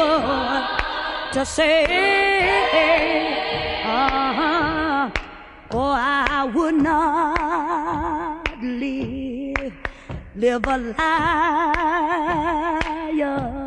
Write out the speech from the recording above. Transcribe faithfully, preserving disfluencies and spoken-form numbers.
to say, uh-huh, or I would not live, live a liar.